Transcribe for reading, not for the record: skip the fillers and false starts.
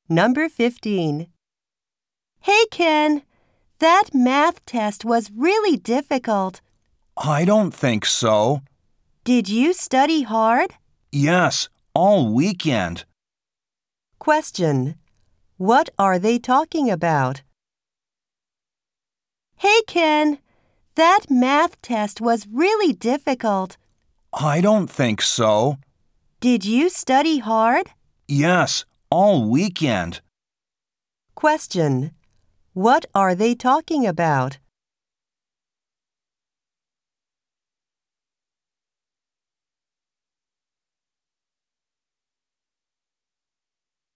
Number 15. Hey, Ken, that math test was really difficult. I don't think so. Did you study hard? Yes, all weekend. Question. What are they talking about? Hey, Ken, that math test was really difficult. I don't think so. Did you study hard? Yes, all weekend. Question. What are they talking about?